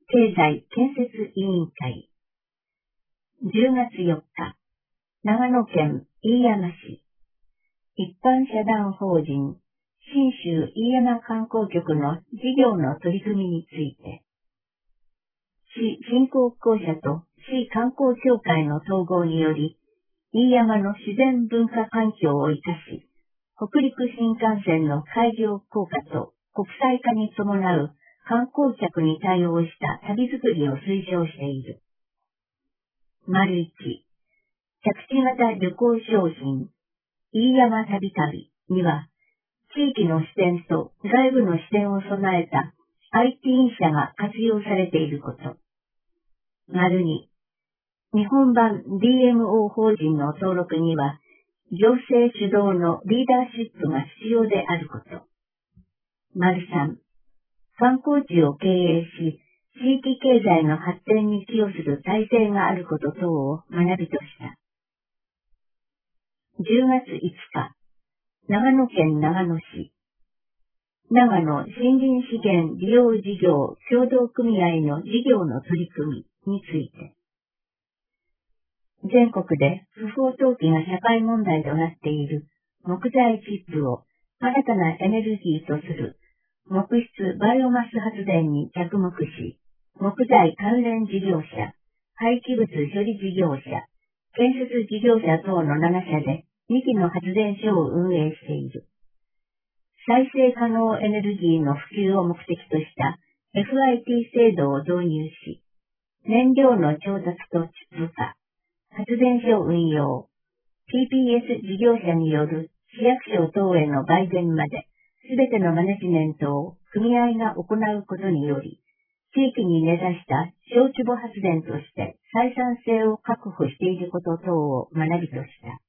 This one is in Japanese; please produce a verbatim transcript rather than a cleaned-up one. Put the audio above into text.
経済建設委員会。じゅうがつよっか、長野県飯山市、一般社団法人、信州飯山観光局の事業の取り組みについて、市振興公社と市観光協会の統合により、飯山の自然文化環境を生かし、北陸新幹線の開業効果と国際化に伴う観光客に対応した旅づくりを推奨している。丸一、着地型旅行商品、飯山旅旅には、地域の視点と外部の視点を備えた アイティー イン社が活用されていること。丸二、日本版 ディーエムオー 法人の登録には、行政主導のリーダーシップが必要であること。丸三、観光地を経営し、地域経済の発展に寄与する体制があること等を学びとした。じゅうがついつか、長野県長野市、長野森林資源利用事業協同組合の事業の取り組みについて、全国で不法投棄が社会問題となっている木材チップを新たなエネルギーとする木質バイオマス発電に着目し、木材関連事業者、廃棄物処理事業者、建設事業者等のななしゃでにきの発電所を運営している。再生可能エネルギーの普及を目的とした エフアイティー 制度を導入し、燃料の調達とチップ化、発電所運用、ピーピーエス 事業者による市役所等への売電まで、すべてのマネジメントを組合が行うことにより、地域に根ざした小規模発電として採算性を確保していること等を学びとした。